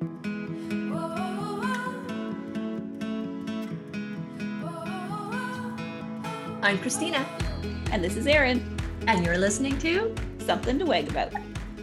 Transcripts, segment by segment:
I'm Christina. And this is Erin. And you're listening to Something to Wag About.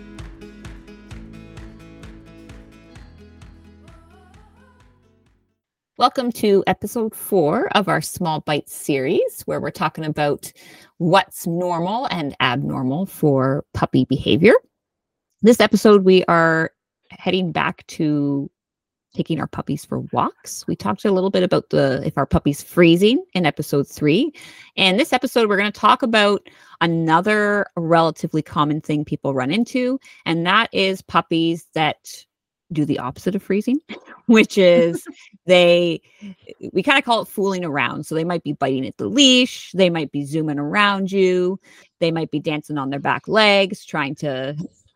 Welcome to episode 4 of our Small Bites series, where we're talking about what's normal and abnormal for puppy behavior. This episode, we are heading back to taking our puppies for walks. We talked a little bit about if our puppy's freezing in episode 3. And this episode, we're going to talk about another relatively common thing people run into, and that is puppies that do the opposite of freezing, which is we kind of call it fooling around. So they might be biting at the leash. They might be zooming around you. They might be dancing on their back legs, trying to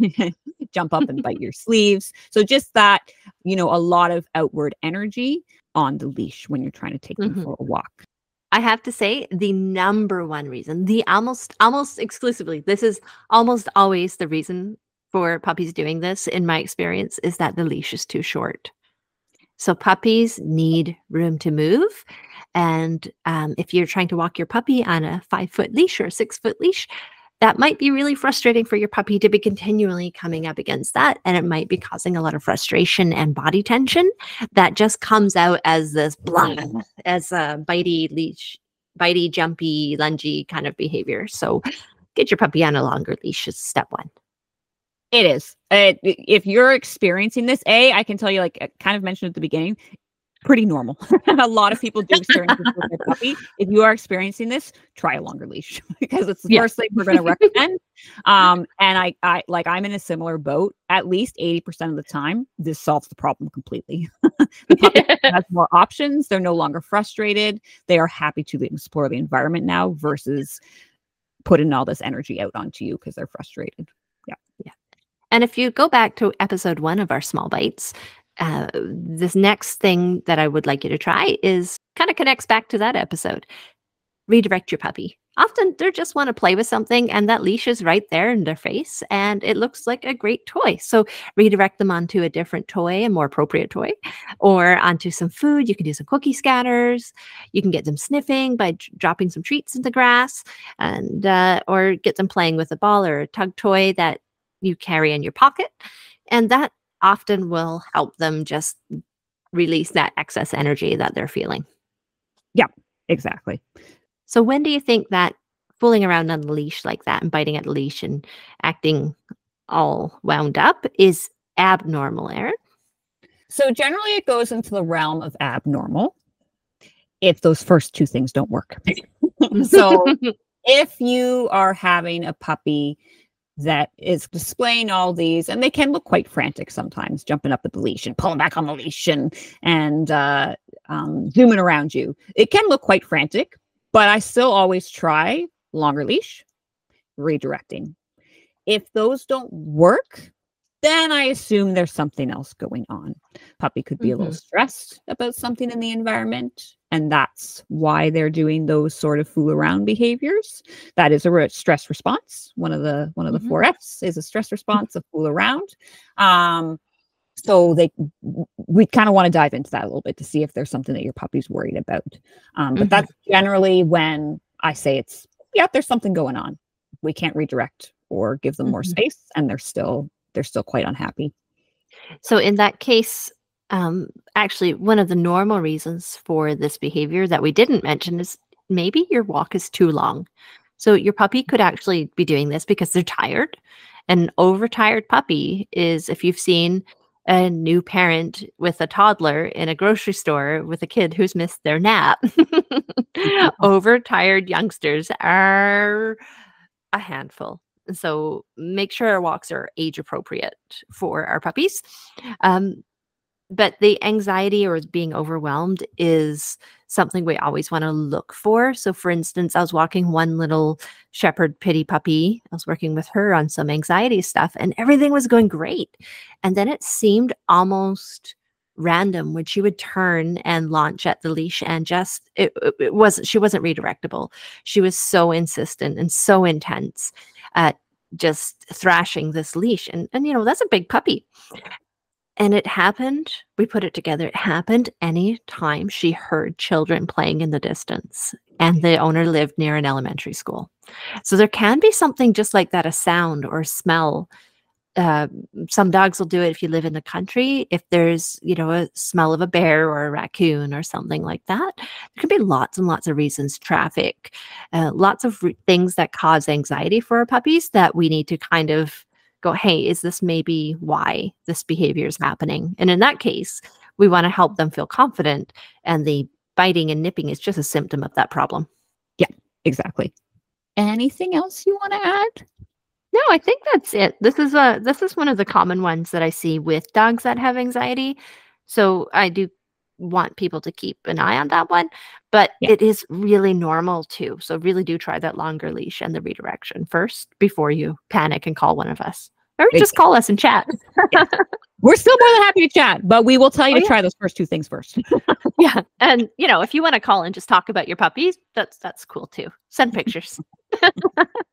jump up and bite your sleeves. So just that, a lot of outward energy on the leash when you're trying to take them for a walk. I have to say the number one reason, the almost exclusively, this is almost always the reason for puppies doing this, in my experience, is that the leash is too short. So puppies need room to move. And if you're trying to walk your puppy on a 5-foot leash or a 6-foot leash, that might be really frustrating for your puppy to be continually coming up against that. And it might be causing a lot of frustration and body tension that just comes out as this as a bitey, jumpy, lungy kind of behavior. So get your puppy on a longer leash is step 1. It is. If you're experiencing this, I can tell you, like I kind of mentioned at the beginning, pretty normal. A lot of people do experience this with their puppy. If you are experiencing this, try a longer leash because it's the first thing we're going to recommend. And I'm in a similar boat. At least 80% of the time, this solves the problem completely. The puppy has more options. They're no longer frustrated. They are happy to explore the environment now versus putting all this energy out onto you because they're frustrated. Yeah. And if you go back to episode 1 of our Small Bites, this next thing that I would like you to try is kind of connects back to that episode. Redirect your puppy. Often they just want to play with something and that leash is right there in their face and it looks like a great toy. So redirect them onto a different toy, a more appropriate toy, or onto some food. You can do some cookie scatters. You can get them sniffing by dropping some treats in the grass, and or get them playing with a ball or a tug toy that you carry in your pocket. And that often will help them just release that excess energy that they're feeling. Yeah, exactly. So when do you think that fooling around on the leash like that and biting at the leash and acting all wound up is abnormal, Erin? So generally it goes into the realm of abnormal if those first 2 things don't work. So if you are having a puppy that is displaying all these, and they can look quite frantic sometimes, jumping up at the leash and pulling back on the leash and zooming around you. It can look quite frantic, but I still always try longer leash, redirecting. If those don't work, then I assume there's something else going on. Puppy could be a little stressed about something in the environment, and that's why they're doing those sort of fool around behaviors. That is a stress response. One of the 4 F's is a stress response, a fool around. So we kind of want to dive into that a little bit to see if there's something that your puppy's worried about. But that's generally when I say there's something going on. We can't redirect or give them more space, and they're still quite unhappy. So in that case, actually, one of the normal reasons for this behavior that we didn't mention is maybe your walk is too long. So your puppy could actually be doing this because they're tired. An overtired puppy is, if you've seen a new parent with a toddler in a grocery store with a kid who's missed their nap, overtired youngsters are a handful. So make sure our walks are age appropriate for our puppies. But the anxiety or being overwhelmed is something we always want to look for. So for instance, I was walking one little shepherd pity puppy. I was working with her on some anxiety stuff and everything was going great. And then it seemed almost random when she would turn and launch at the leash and just, she wasn't redirectable. She was so insistent and so intense at just thrashing this leash. And that's a big puppy. And it happened, we put it together, it happened any time she heard children playing in the distance, and the owner lived near an elementary school. So there can be something just like that, a sound or smell. uh, some dogs will do it if you live in the country. If there's, a smell of a bear or a raccoon or something like that, there could be lots and lots of reasons, traffic, lots of things that cause anxiety for our puppies that we need to kind of go, hey, is this maybe why this behavior is happening? And in that case, we want to help them feel confident, and the biting and nipping is just a symptom of that problem. Yeah, exactly. Anything else you want to add? No, I think that's it. This is one of the common ones that I see with dogs that have anxiety. So I do want people to keep an eye on that one, but Yeah. it is really normal too. So really do try that longer leash and the redirection first before you panic and call one of us. Or just call us and chat. We're still more than happy to chat, but we will tell you Oh, to yeah. try those first two things first. Yeah. And if you want to call and just talk about your puppies, that's cool too. Send pictures.